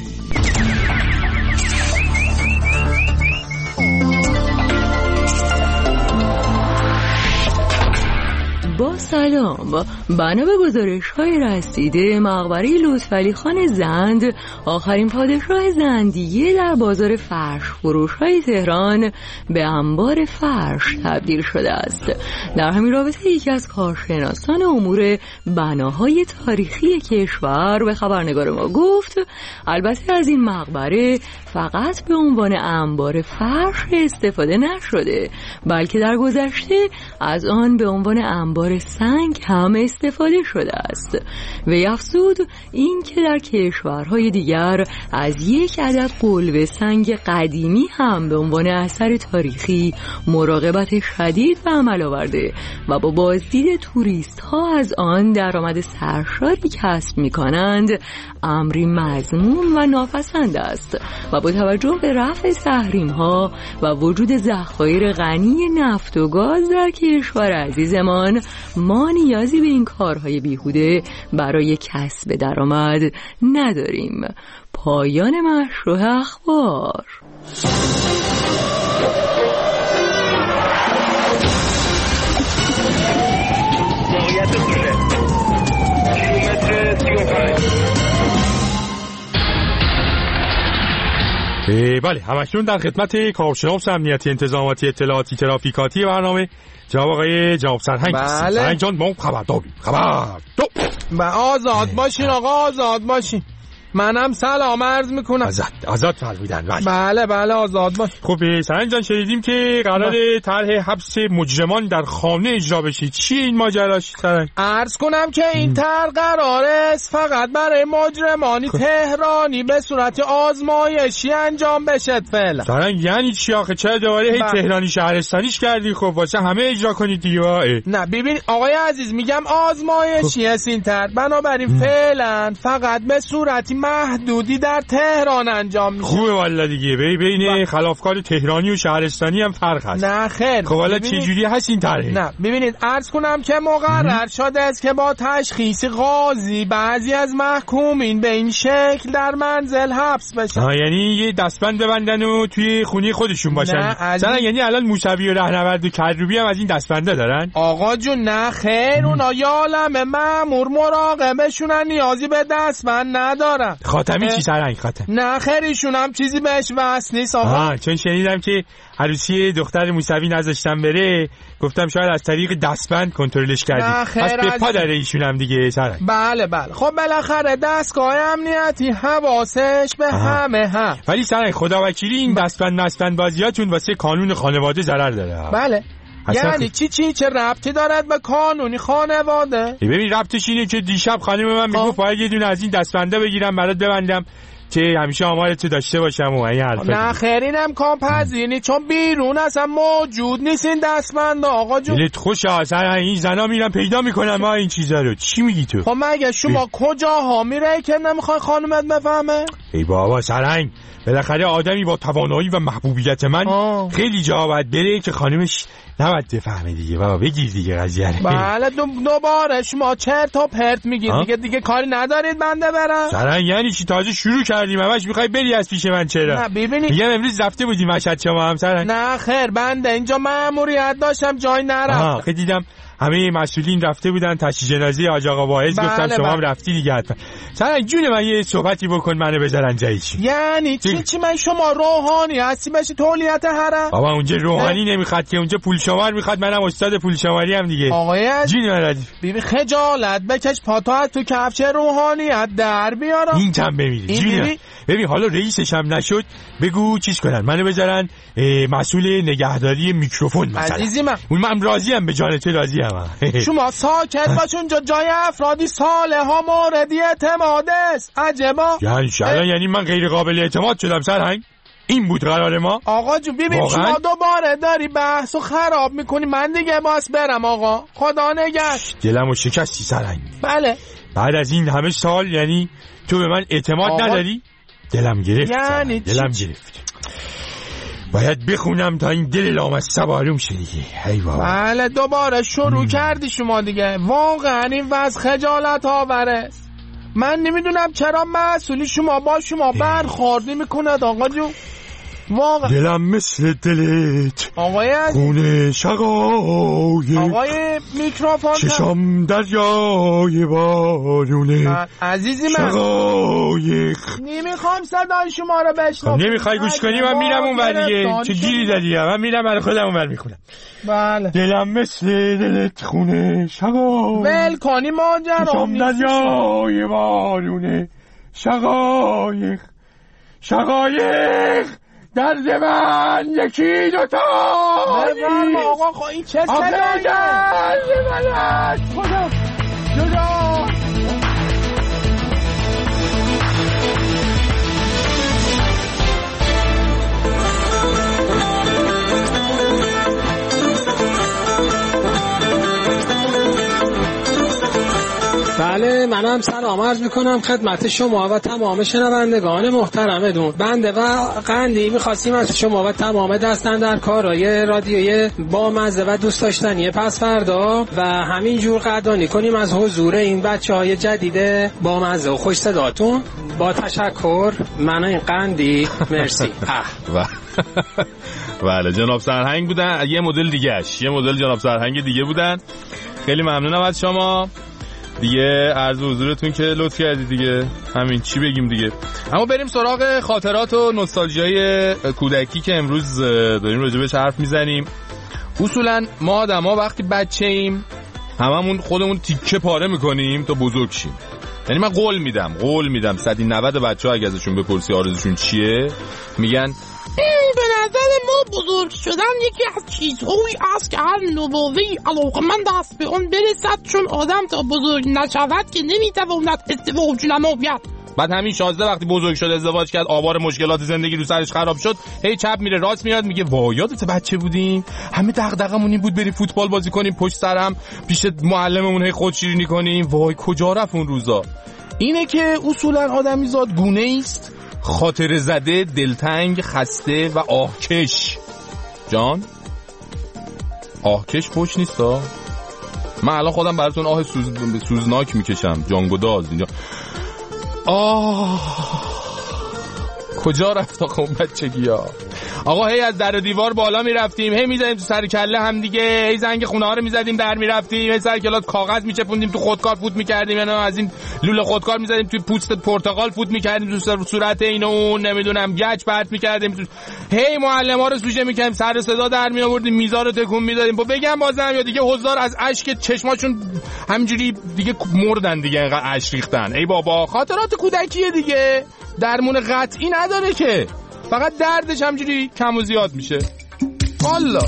با سلام، بنا به گزارش‌های رسیده مقبره لطفعلی خان زند آخرین پادشاه زندیه در بازار فرش فروش‌های تهران به انبار فرش تبدیل شده است. در همین رابطه یکی از کارشناسان امور بناهای تاریخی کشور به خبرنگار ما گفت البته از این مقبره فقط به عنوان انبار فرش استفاده نشده، بلکه در گذشته از آن به عنوان انبار سنگ هم استفاده شده است. و افزود این که در کشورهای دیگر از یک عدد قلب سنگ قدیمی هم به عنوان اثر تاریخی مراقبت شدید به عمل آورده و با بازدید توریست ها از آن درآمد سرشاری کسب می کنند امری مذموم و ناپسند است و با توجه به رفع تحریم ها و وجود ذخایر غنی نفت و گاز در کشور عزیزمان ما نیازی به این کارهای بیهوده برای کسب درآمد نداریم. پایان مشروع اخبار. موقعیت کوله کیلومتر سی و پنج. بله، همکنون در خدمت کارشناس امنیتی انتظاماتی اطلاعاتی ترافیکاتی برنامه جناب آقای جناب سرهنگ. بله. سرهنگ جان ما خبر داریم. خبر دو. آزاد باشین آقا، آزاد باشین. منم سلام عرض میکنم. آزاد آزاد فرمودن. بله بله آزاد باش. خب سرهنگ جان شنیدیم که قراره طرح حبس مجرمان در خانه اجرا بشه. چیه این ماجراش سرهنگ؟ عرض کنم که این طرح قراره است فقط برای مجرمانی تهرانی به صورت آزمایشی انجام بشه فعلا. سرهنگ یعنی چی آخه؟ چرا دوباره هی تهرانی شهرستانیش کردی؟ خب واسه همه اجرا کنید دیگه. نه ببین آقای عزیز، میگم آزمایشی است این طرح، بنابراین فعلا فقط به صورت محدودی در تهران انجام میشه. خوبه والا دیگه. بی بین خلافکار تهرانی و شهرستانی هم فرق هست. نه خیر. خب حالا چه جوری هست این طرح؟ نه ببینید عرض کنم که مقرر شده است که با تشخیص قاضی بعضی از محکومین به این شکل در منزل حبس بشن. آه یعنی یه دستبند ببندن و توی خونه خودشون باشن. مثلا یعنی الان موسوی و رهنورد و کروبی هم از این دستبنده دارن؟ آقا جون نه خیر، اونا یه عالمه مأمور مراقبشونن، نیازی به دستبند ندارن. خاتمی چی سرهنگ خاتم؟ نه خیر ایشون هم چیزی بهش وصل نیست آقا. آها چون شنیدم که عروسی دختر موسوی نذاشتن بره، گفتم شاید از طریق دستبند کنترلش کردی. پس به پا داره ایشون هم دیگه سرهنگ. بله بله. خب بالاخره دستگاه امنیتی حواسش به آها. همه هم. ولی سرهنگ خدا وکیلی این دستبند دستبند بازیاتون واسه قانون خانواده ضرر داره. بله. یعنی چی چی چه ربطی دارد به قانونی خانواده؟ ببین ربطش اینه که دیشب خانم من میگفت باید یه دونه از این دستبنده بگیرم برات ببندم که همیشه آمارتو داشته باشم و این حرفا. نه خیر این امکان پذیر چون بیرون اصلا موجود نیست این دستبند آقا جون. دلت خوشه اصلا این زنا میرن پیدا میکنن ما این چیزا رو. چی میگی تو؟ خب مگه شما بی... کجاها میره که نمیخوای خانومت بفهمه؟ ای بابا سرهنگ، بالاخره آدمی با توانایی و محبوبیت من آه. خیلی جا باید بره که خانومش نباید بفهمه دیگه. بابا بگیر دیگه قضیه رو. بله دو دوباره شما چرت و پرت میگید دیگه. دیگه کاری ندارید بنده برم؟ سرهنگ یعنی چی تازه شروع کردیم همش میخوای بری از پیش من؟ چرا؟ نه ببینید میگم امروز رفته بودیم مشهد شما هم سرهنگ. نه خیر بنده اینجا مأموریت داشتم جای نرفتم. آها دیدم همه مسئولین رفته بودن تشییع جنازه حاج آقا واعظ. بله گفتم شما هم بله. رفتی دیگه حتما. سرنگ جون من یه صحبتی بکن منو بذارن جایی چی. یعنی چی چی من شما روحانی هستی بشی تولیت حرم؟ بابا اونجا روحانی نمیخواد که اونجا پول شمار میخواد. منم استاد پول شماری هم دیگه. آقای جون من بیبی خجالت بکش پاتو از تو کفش روحانیت در بیارم. این کم بمیری جون. ببین حالا رئیسش هم نشد بگو چیز کنن منو بذارن مسئول نگهداری میکروفون مثلا. عزیزی من اون من راضی ام به جان تو راضی ام. شما ساکت باش اونجا جای افرادی صالح ها موردی اعتماد است. عجبا یعنی شاید یعنی من غیر قابل اعتماد شدم سرهنگ. این بود قرار ما. آقا جو ببین شما دوباره داری بحثو خراب میکنی. من دیگه باس برم آقا. خدا نگهدار. دلمو شکستی سرهنگ. بله بعد از این همه سال یعنی تو به من اعتماد آقا. نداری؟ دلم گرفت یعنی دلم گرفت. باید بخونم تا این دل لامصب معلوم شه دیگه. هی بابا. بله دوباره شروع کردی شما دیگه. واقعا این وضع خجالت آوره. من نمیدونم چرا مسئولی شما با شما برخورد نمیکند آقا جو. واقعا دلم مثل دلت آقای خونه شقایق. آقای میکروفون چشم دریای بارونه عزیزی من شقایق. نمیخوام صدای شما رو بشنوم. نمیخوای گوش کنی من میرم اون ور دیگه. چه گیری دادی؟ من میرم برای خودم اون ور میخونم. بله دلم مثل دلت خونه شقایق. ول کنی ماجرا. چشم دریای بارونه شقایق شقایق. درد من یکی دوتا بفرم آقا. خب این چه صداییه؟ درد من خدا جدا. بله منم سلام عرض میکنم خدمت شما و تمام شنوندگان محترمتون. بنده و قندی میخواستیم از شما و تمام دستن در کارهای رادیوی با مزه و دوست داشتنی پس فردا و همینجور قدردانی کنیم از حضور این بچه های جدید با مزه و خوش صداتون. با تشکر. من این قندی مرسی. بله جناب سرهنگ بودن. یه مدل دیگه اش یه مدل جناب سرهنگ دیگه بودن. خیلی ممنونم از شما دیگه. عرض حضورتون که لطف کردید دیگه. همین چی بگیم دیگه. اما بریم سراغ خاطرات و نوستالژیای کودکی که امروز داریم راجع بهش حرف میزنیم. اصولا ما آدما وقتی بچه ایم هممون خودمون تیکه پاره میکنیم تا بزرگ شیم. یعنی من قول میدم قول میدم صد و نود بچه‌ها اگه ازشون بپرسی آرزوشون چیه میگن به نظر ما بزرگ شدن یکی از چیزهایی است که هر نوعی علاقه‌مند است به اون برسد، چون آدم تا بزرگ نشود که نمیتواند ازدواج نماید. بعد همین شازده وقتی بزرگ شد ازدواج کرد آوار مشکلات زندگی رو سرش خراب شد، هی چپ میره راست میاد میگه وای یادت بچه بودیم همه دغدغمون این بود بریم فوتبال بازی کنیم پشت سرم پیش معلممون هی خودشیرینی کنیم. وای کجا رفت اون روزا. اینه که اصولا آدمیزاد گونه است خاطر زده، دلتنگ، خسته و آهکش. جان آهکش پشت نیستا؟ من الان خودم براتون آه سوز... سوزناک میکشم. جانگوداز اینجا. آه کجا رفت آقا اون بچگی ها. آقا هی از در و دیوار بالا میرفتیم، هی میزدیم تو سر کله هم دیگه، هی زنگ خونه ها رو میزدیم در میرفتیم، هی سر کلاس کاغذ میچپوندیم تو خودکار فوت میکردیم، یعنی از این لوله خودکار میزدیم تو پوست پرتقال فوت میکردیم تو صورت این و اون نمیدونم گچ پرت میکردیم، هی معلما رو سوژه میکردیم، سر صدا در می آوردیم، میزا رو تکون میدادیم. با بگم بازم یا دیگه حضار از اشک چشماشون همینجوری دیگه مردن دیگه، اینقدر اشک ریختن. ای بابا خاطرات کودکیه دیگه، درمون قطعی نداره که، فقط دردش همجوری کم و زیاد میشه. والا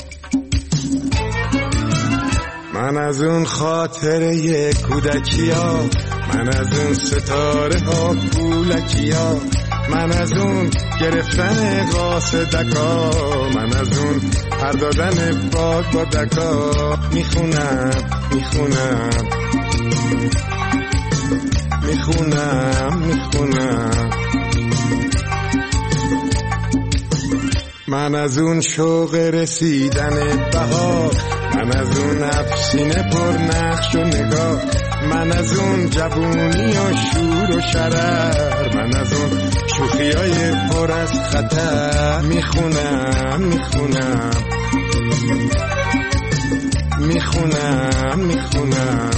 من از اون خاطره کودکی ها، من از اون ستاره ها پولکی ها، من از اون گرفتن قاصدکا، من از اون هر دادن باد با دکا. میخونم میخونم میخونم میخونم من از اون شوق رسیدن بهار، من از اون افسینه پر نقش و نگاه، من از اون جوونی و شور و شرر، من از اون شوخیای پر از خطر. میخونم میخونم میخونم میخونم.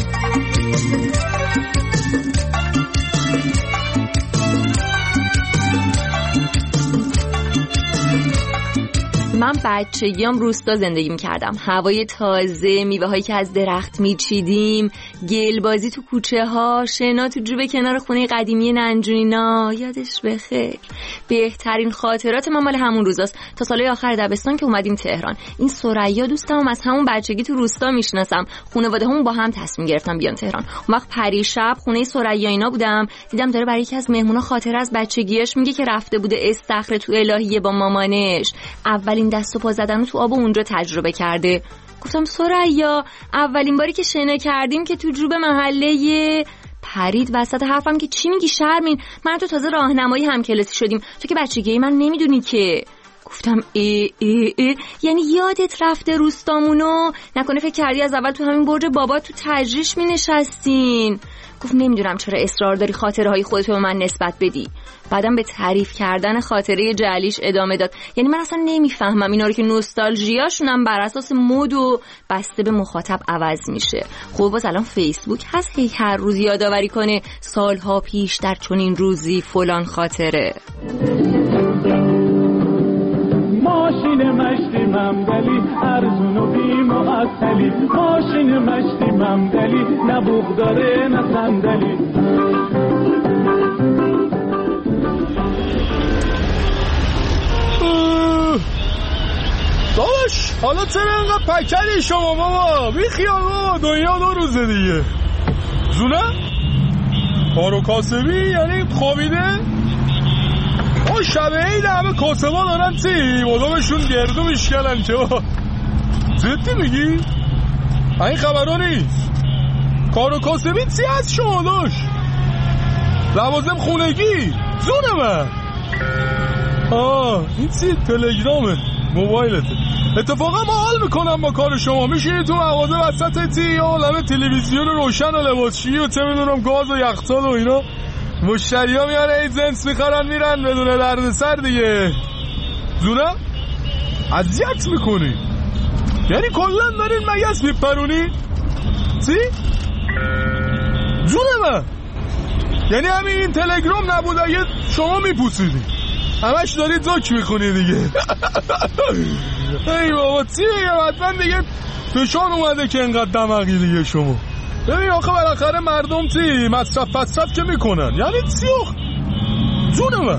من بچگیام روستا زندگی میکردم. هوای تازه، میوه هایی که از درخت میچیدیم، گل بازی تو کوچه ها، شنا تو جوب کنار خونه قدیمی ننجونینا. یادش بخیر. بهترین خاطرات من مال همون روزاست. تا سالهای آخر دبستان که اومدیم تهران. این ثریا دوستم از همون بچگی تو روستا میشناسم. خانواده همون با هم تصمیم گرفتن بیان تهران. اون وقت پریشب خونه ثریا اینا بودم، دیدم داره برای یکی از مهمونا خاطره از بچگیش میگه که رفته بوده استخر تو الهیه با مامانش. اولین دست و پا زدن تو آب اونجا تجربه کرده. گفتم ثریا اولین باری که شنا کردیم که تو جوب محله. پرید وسط حرفم که چی میگی شرمین، من تو تازه راهنمایی همکلاسی شدیم، تو که بچگی من نمیدونی که. گفتم ای ای ای یعنی یادت رفته روستامونو؟ نکنه فکر کردی از اول تو همین برج بابا تو تجریش می نشستین؟ گفت نمیدونم چرا اصرار داری خاطره های خودتو به من نسبت بدی. بعدم به تعریف کردن خاطره جعلیش ادامه داد. یعنی من اصلا نمیفهمم اینا رو که نوستالژیاشونم بر اساس مود و بسته به مخاطب عوض میشه. خب باز الان فیسبوک هست که هر روز یادآوری کنه سالها پیش در چنین روزی فلان خاطره. ماشین مشتی ممدلی ارزون و بی معطلی، ماشین مشتی ممدلی نه بوق داره نه صندلی. داداش حالا چرا اینقدر پکلی شما بابا؟ بی خیال بابا، دنیا دو روزه دیگه. زونه؟ کار و کاسبی یعنی خوابیده؟ آه شبه این همه کاسبا دارن چی؟ مادامشون گردو میشکنن که با زدی میگی؟ این خبرها نیست. کار و کاسبی چی هست شما داشت؟ لوازم خونگی زونه من. آه این چی؟ تلگرامه موبایلته. اتفاقا ما حال میکنم با کار شما. میشینی تو مغازه وسط تی یا عالم تلویزیون روشن و لباسشویی و چه میدونم گاز و یخچال و اینا، مشتری ها میان ای جنس میخورن میرن بدون درد سر دیگه. زونه اذیت میکنی یعنی کلا دارین مگس میپرونی چی؟ جونه من یعنی همین این تلگرام نبود اگه شما میپوسیدی همش دارید زوک میخونی دیگه. ای بابا چی بگم حتما دیگه فشار اومده که انقدر دماغی دیگه شما. ببین آخه بالاخره مردم چی مصرف مصرف که میکنن یعنی چی آخه جون من.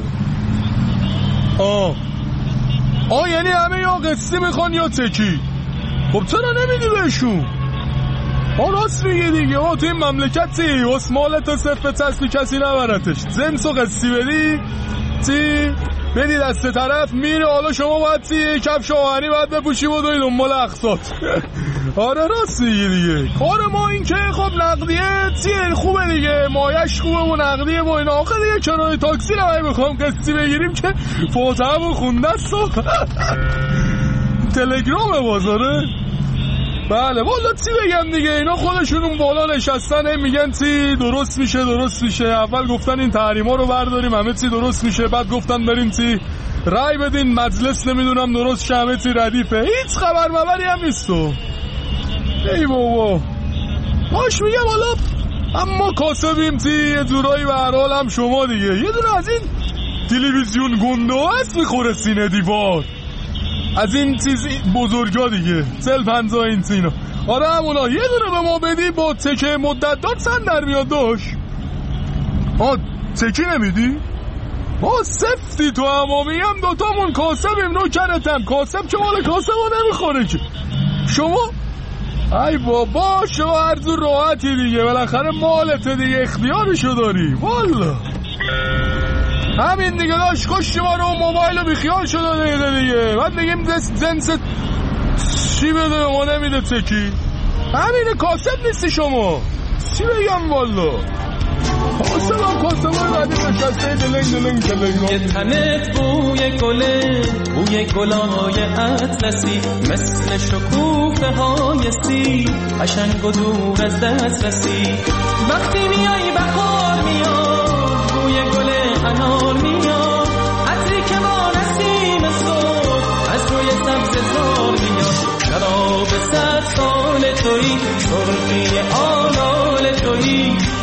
آه آه یعنی همه یا قسطی میخوان یا تکی. خب چرا نمیدی بهشون؟ آه راست میگی دیگه. آه تو این مملکت چی اسمالت صرف تستی کسی نبرتش. زنس و قسطی بدی چی بدی دست طرف میره. حالا شما باید چی کفش آهنی باید بپوشی و دوی دنبال اقساط. آره راست میگی دیگه. کار ما این که خب نقدیه چیه خوبه دیگه، مایش خوبه و نقدیه و اینا. آخه دیگه کنار تاکسی رو میخوام قسطی بگیریم که فاتحه و خونده است. تلگرام بازاره. بله والا چی بگم دیگه، اینا خودشون اون بالا نشستن میگن چی درست میشه درست میشه. اول گفتن این تحریما رو برداریم همه چی درست میشه، بعد گفتن بریم چی رای بدین مجلس نمیدونم درست شه همه چی ردیفه. هیچ خبر مبری هم نیستو. ای بابا باش میگم حالا اما کاسبیم چی یه جورایی به هر حال هم شما دیگه یه دونه از این تلویزیون گنده هست میخوره سینه دیوار، از این چیز بزرگا دیگه سل پنزا این سینا. آره همونا یه دونه به ما بدی با تکه مدت دار سن در میاد داشت. آه تکی نمیدی؟ آه سفتی تو همامی هم دوتامون کاسبیم نوکرتم. کاسب که مال کاسب ها نمیخوره که شما. ای بابا شما هر دور راحتی دیگه بالاخره مالت دیگه اختیارشو داری. والا همین دیگه داشت کشتی ما رو موبایل رو بیخیال شده دیگه دیگه. بعد بگیم زنست چی بده به ما نمیده تکی. همینه کاسب نیستی شما چی بگم والا. کاسب هم کاسب های بعدی نشسته دلنگ دلنگ دلنگ. یه تنت بوی گله بوی گلای اطلسی مثل شکوفه های سی قشنگ و دور از دست رسی. وقتی میای بهار میاد بوی گل انار میاد عطری که ما نسیم صبح از روی سبز زار میاد. شراب صد سال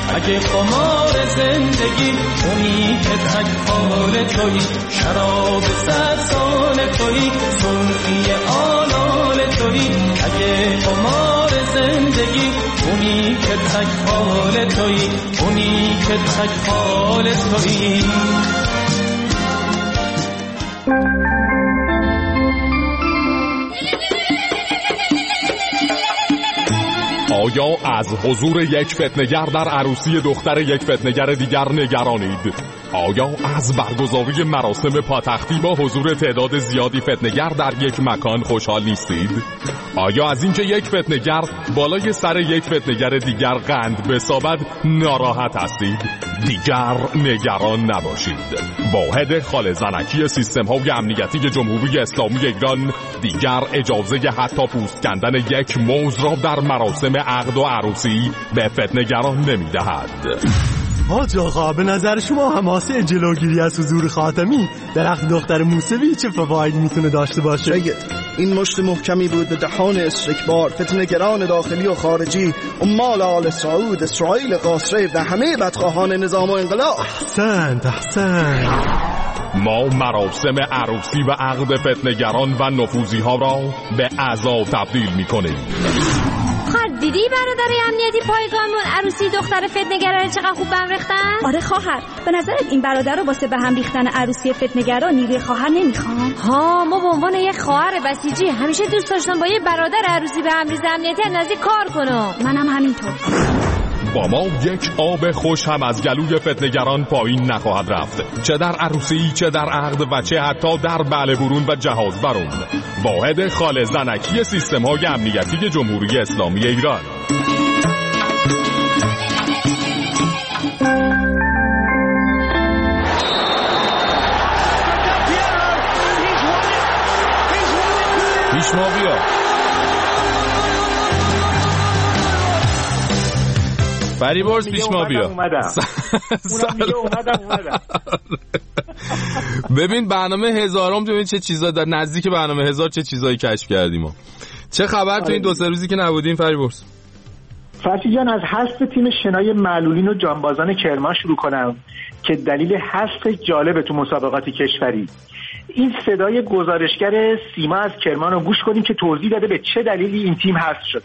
اگه قمار زندگی اونی که تک حال تویی، شراب صد سال تویی، سرخی آلال تویی. اگه قمار زندگی اونی که تک حال تویی، اونی که تک حال تویی. آیا از حضور یک فتنه‌گر در عروسی دختر یک فتنه‌گر دیگر نگرانید؟ آیا از برگزاری مراسم پاتختی با حضور تعداد زیادی فتنه‌گر در یک مکان خوشحال نیستید؟ آیا از اینکه یک فتنه‌گر بالای سر یک فتنه‌گر دیگر قند بسابد ناراحت هستید؟ دیگر نگران نباشید. واحد خال زنکی سیستم‌های امنیتی جمهوری اسلامی ایران دیگر اجازه حتی پوست کندن یک موز را در مراسم عقد و عروسی به فتنه‌گران نمی‌دهد. حاج آقا، به نظر شما حماسه جلوگیری از حضور خاتمی در عقد دختر موسوی چه فوایدی میتونه داشته باشه؟ شاید این مشت محکمی بود به دهان استکبار، فتنه‌گران داخلی و خارجی، عمال آل سعود، اسرائیل قاصره و همه بدخواهان نظام و انقلاب. احسنت احسنت. ما مراسم عروسی و عقد فتنه‌گران و نفوذی ها را به عزا تبدیل میکنیم. خواهر دیدی برادر امنیتی پایگانمون عروسی دختر فتنه‌گرا چقدر خوب بهم ریختن؟ آره خواهر، به نظرت این برادر رو واسه به هم ریختن عروسی فتنه‌گرا نیروی خواهر نمیخوام؟ ها، ما به عنوان یک خواهر بسیجی همیشه دوست داشتم با یه برادر عروسی به هم ریز امنیتی نزدیک کار کنم. منم همینطور. با ما یک آب خوش هم از گلوی فتنه‌گران پایین نخواهد رفت، چه در عروسی، چه در عقد و چه حتی در بله برون و جهاز برون. واحد خال زنکی سیستم‌های امنیتی جمهوری اسلامی ایران. پیش ما بیا. فریبرز پیش ما بیا. اومدم اومدم اومدم اومدم ببین برنامه هزارم، ببین چه چیزا در نزدیک برنامه هزار چه چیزایی کشف کردیم ما. چه خبر تو این دو سه روزی که نبودیم فریبرز؟ فرشی جان، از حذف تیم شنای معلولین و جانبازان کرمان شروع کنم که دلیل حذف جالب تو مسابقات کشوری. این صدای گزارشگر سیما از کرمان رو گوش کنیم که توضیح داده به چه دلیلی این تیم حذف شده.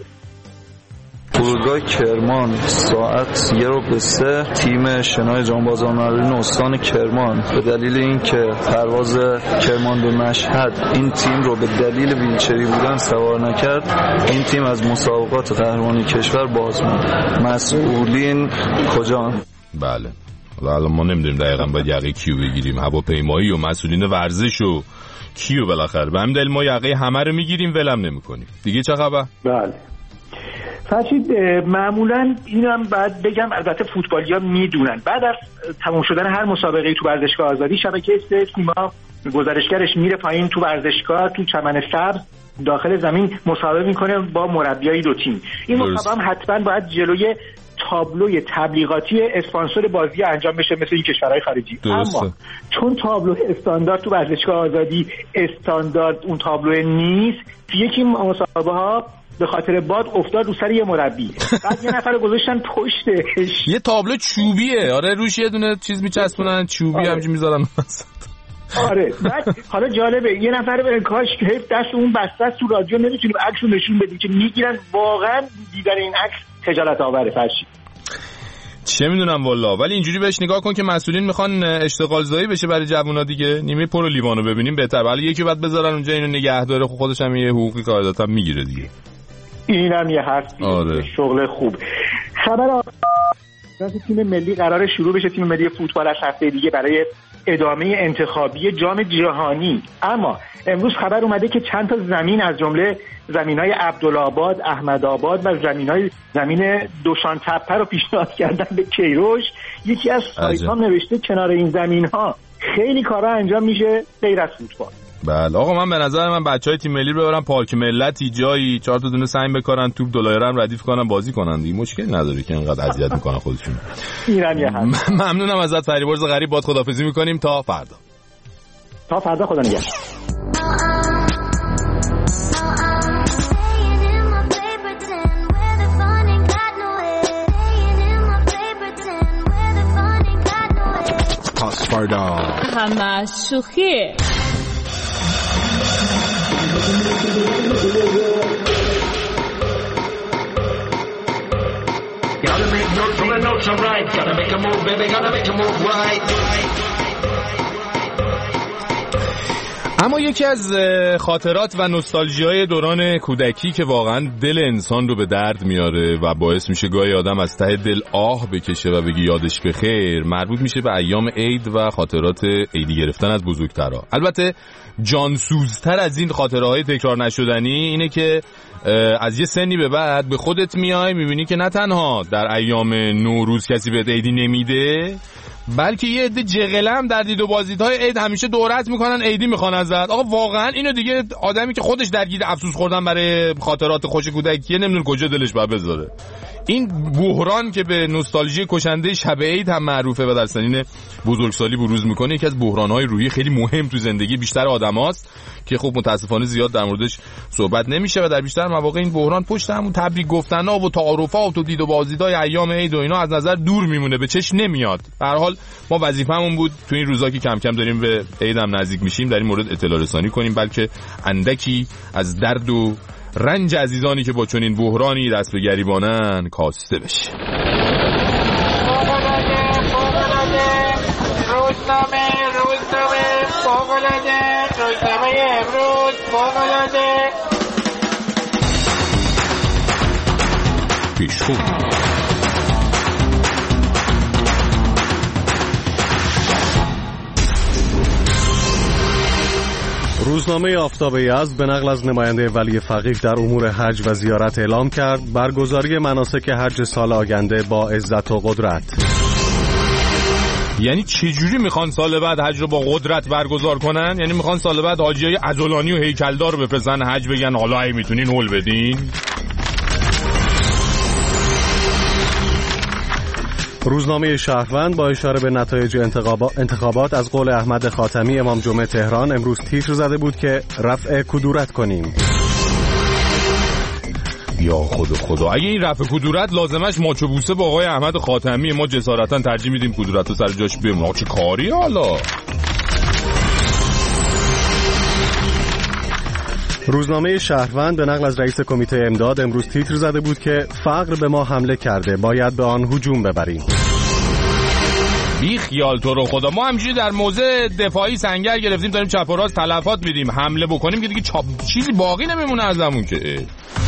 فرودگاه کرمان ساعت یه رو به سه تیم شنای جانبازان معلولین استان کرمان به دلیل اینکه پرواز کرمان به مشهد این تیم رو به دلیل ویلچری بودن سوار نکرد، این تیم از مسابقات قهرمانی کشور باز موند. مسئولین کجان؟ بله، الان ما نمیدونیم دقیقاً باید یقه کیو بگیریم، هواپیمایی و مسئولین ورزش و کیو بالاخره. به همین دلیل ما یقه همه رو میگیریم ولم نمیکنیم. دیگه چه خبر؟ بله فرشید، معمولا اینم بعد بگم، البته فوتبالی‌ها میدونن بعد از تموم شدن هر مسابقه تو ورزشگاه آزادی شبکه سه سیما گزارشگرش میره پایین تو ورزشگاه تو چمن سبز داخل زمین مصاحبه میکنه با مربیای دو تیم. این مصاحبه هم حتما باید جلوی تابلوی تبلیغاتی اسپانسر بازی انجام بشه مثل این کشورهای خارجی. درسته. اما چون تابلو استاندارد تو ورزشگاه آزادی استاندارد اون تابلو نیست، یکی مصاحبه ها به خاطر باد افتاد رو سر یه مربی، بعد یه نفر گذاشتن پشتش. یه تابلو چوبیه، آره، روش یه دونه چیز میچسبونن چوبی، آره. همینجوری میذارن. آره، بعد حالا جالبه یه نفر به کاش که دست اون بسته است تو رادیو نمیتونیم عکسو نشون بدیم که میگیرن. واقعا دیدن این عکس خجالت آوره فرشی. چه میدونم والا، ولی اینجوری بهش نگاه کن که مسئولین میخوان اشتغال زایی بشه برای جوونا دیگه. نیمه پرو لیوانو ببینیم بهتر، ولی یکی بعد بذارن اونجا اینو نگهداره، خب خودش هم یه حقوقی کاردات هم میگیره دیگه. اینم یه حرفی. آره. شغل خوب. خبر آ... تیم ملی قرار شروع بشه، تیم ملی فوتبال از هفته دیگه برای ادامه انتخابی جام جهانی. اما امروز خبر اومده که چند تا زمین از جمله زمینای عبدالآباد، احمدآباد و زمینای زمین دوشان تپه رو پیشنهاد کردن به کیروش. یکی از سایت‌ها نوشته کنار این زمین‌ها خیلی کارا انجام میشه غیر از فوتبال. بله آقا، من به نظر من بچهای تیم ملی رو ببرن پارک ملتی، جایی چهار تا دونه سنگ بکارن، توپ دلایره هم ردیف کنن، بازی کنن دیگه. مشکلی نداره که اینقدر اذیت میکنن خودشون. ایران یه هست. ممنونم ازت فریبرز غریب، باد خداحافظی میکنیم تا فردا. تا فردا، خدا نگهدار. فردا. همه از شوخی. Gotta make notes from the notes are right. Gotta make a move, baby. Gotta make a move right. اما یکی از خاطرات و نوستالژی‌های دوران کودکی که واقعا دل انسان رو به درد میاره و باعث میشه گاهی آدم از ته دل آه بکشه و بگی یادش بخیر، مربوط میشه به ایام عید و خاطرات عیدی گرفتن از بزرگترها. البته جانسوزتر از این خاطره‌های تکرار نشدنی اینه که از یه سنی به بعد به خودت میای میبینی که نه تنها در ایام نوروز کسی بهت عیدی نمیده، بلکه یه عده جغلم در دید و بازدیدهای عید همیشه دورت میکنن عیدی میخوان ازت. آقا واقعا اینو دیگه آدمی که خودش درگیر افسوس خوردن برای خاطرات خوش کودکیه نمیدونه کجا دلش باید بذاره. این بحران که به نوستالژی کشنده شب عید هم معروفه و در سنین بزرگسالی بروز میکنه، یکی از بحران‌های روحی خیلی مهم تو زندگی بیشتر آدماست که خب متاسفانه زیاد در موردش صحبت نمیشه و در بیشتر مواقع این بحران پشت همون تبریک گفتن‌ها و تعارفات و دید و بازدیدهای ایام عید و اینا از نظر دور میمونه، به چشم نمیاد. به هر حال ما وظیفه‌مون بود تو این روزا که کم کم داریم به عید هم نزدیک میشیم در این مورد اطلاع رسانی کنیم، بلکه اندکی از درد و رنج عزیزانی که با چنین بحرانی دست به گریبانن کاسته بشه. روزنامه روزنامه فوق‌العاده روزنامه امروز فوق‌العاده پیشخو روزنامه آفتاب یزد به نقل از نماینده ولی فقیه در امور حج و زیارت اعلام کرد برگزاری مناسک حج سال آینده با عزت و قدرت. یعنی چجوری میخوان سال بعد حج رو با قدرت برگزار کنن؟ یعنی میخوان سال بعد حاجیای عضلانی و هیکلدار رو بفرستن حج بگن حالا ای میتونین هول بدین؟ روزنامه شهروند با اشاره به نتایج انتخابات از قول احمد خاتمی امام جمعه تهران امروز تیتر زده بود که رفع کدورت کنیم. یا خدا خدا، اگه این رفع کدورت لازمش ماچ و بوسه با آقای احمد خاتمی، ما جسارتا ترجیح میدیم کدورت رو سر جاش بمونه. چه کاری حالا؟ روزنامه شهروند به نقل از رئیس کمیته امداد امروز تیتر زده بود که فقر به ما حمله کرده، باید به آن هجوم ببریم. بی خیال تو رو خدا، ما همینجوری در موضع دفاعی سنگر گرفتیم داریم چپ و راست تلفات میدیم، حمله بکنیم که دیگه چاپ چیزی باقی نمیمونه ازمون که.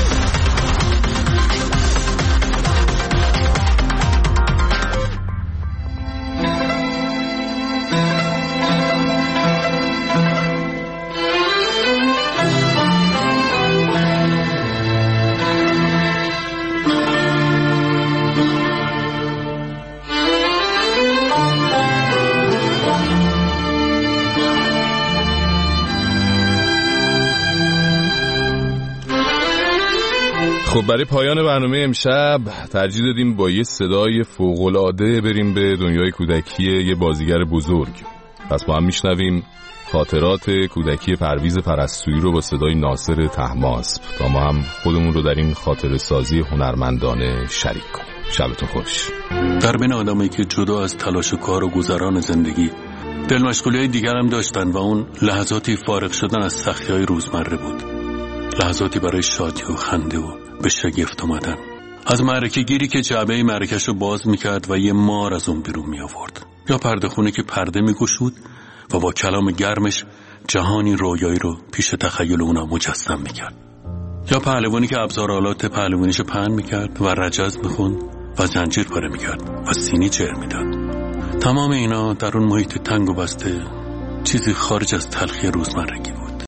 خب برای پایان برنامه امشب ترجیح دادیم با یه صدای فوق‌العاده بریم به دنیای کودکی یه بازیگر بزرگ. پس با هم میشنویم خاطرات کودکی پرویز پرستویی رو با صدای ناصر طهماسب تا ما هم خودمون رو در این خاطره سازی هنرمندانه شریک کنیم. شبتون خوش. در بین آدمی که جدا از تلاش و کار و گذران زندگی دل مشغولی‌های دیگر هم داشتن و اون لحظاتی فارغ شدن از سختی‌های روزمره بود، لحظاتی برای شادی و خنده و به شگفت اومدن، از معرکه گیری که جعبه معرکش رو باز میکرد و یه مار از اون بیرون میآورد، یا پرده خونه که پرده میگشود و با کلام گرمش جهانی رویایی رو پیش تخیل اونا مجسم میکرد، یا پهلوانی که ابزارآلات پهلوانیش پهن میکرد و رجز میخوند و زنجیر پاره میکرد و سینی جر میداد. تمام اینا در اون محیط تنگ و بسته چیزی خارج از تلخی روزمرگی بود.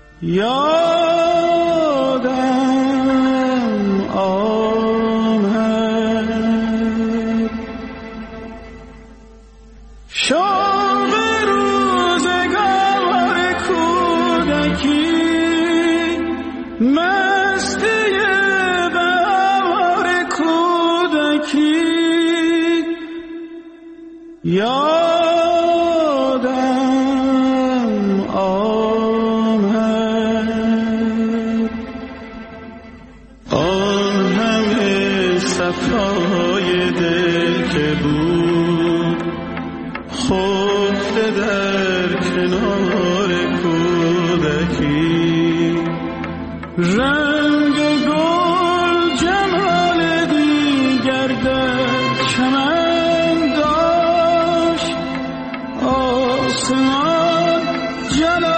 یادم آمد شام روزگار کودکی، مستی بهار کودکی، یادم آمد کنار کودکی رنگ گل جمال دیگر در چمن داشت آسمان جلال